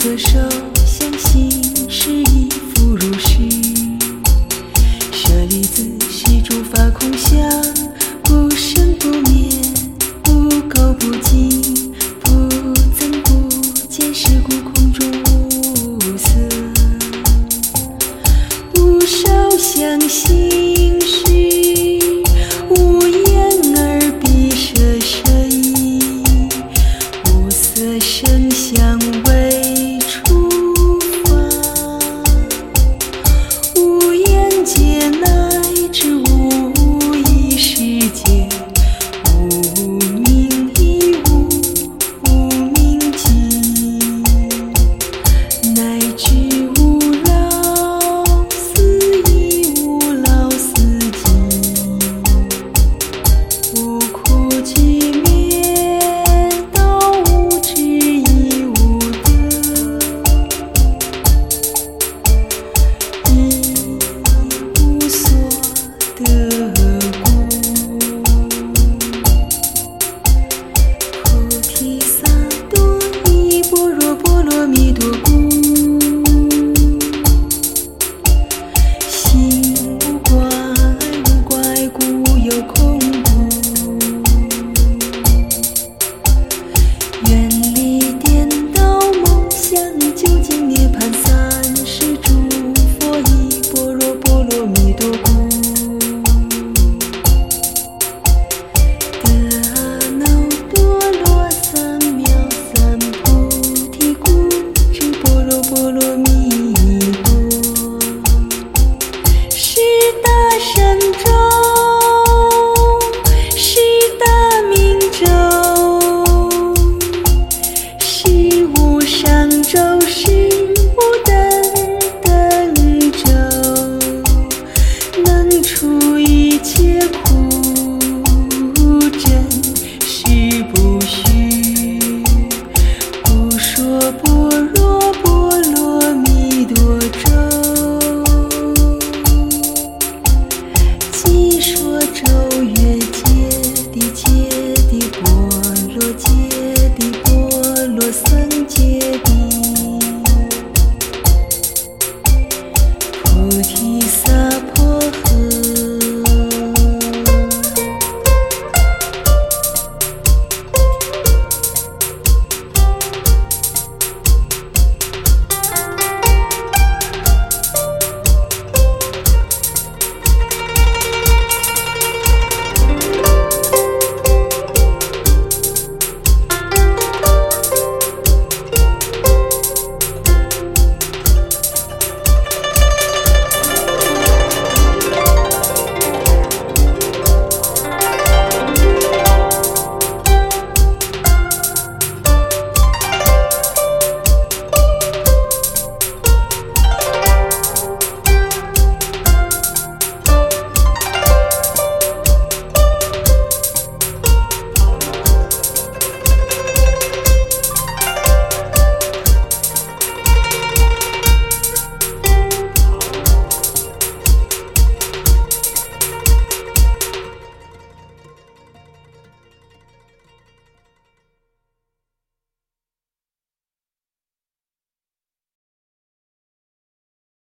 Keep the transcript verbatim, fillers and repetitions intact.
色手相信是亦复如是，舍利子是诸法空相，不生不灭，不垢不净，不增不减，是故空中无色。无少相信是无眼耳鼻舌身意，无色声香味触法，无眼界乃至无意识界，无明亦无无明尽，乃至无老死亦无老死尽，无苦集灭道，无智亦无得，亦无所得故。菩提萨埵依般若波罗蜜多故，心无挂碍，无挂碍故有空故。远离颠倒梦想，究竟涅槃三世诸佛依般若波罗蜜多故。得阿耨多罗三藐三菩提故，知般若波罗蜜多。是大神咒，是大明咒，是无上咒，是无等等咒，能除一切苦，真实不虚。不说般若波罗蜜多咒，即说咒曰揭谛揭谛波罗揭谛波罗僧揭谛。菩提萨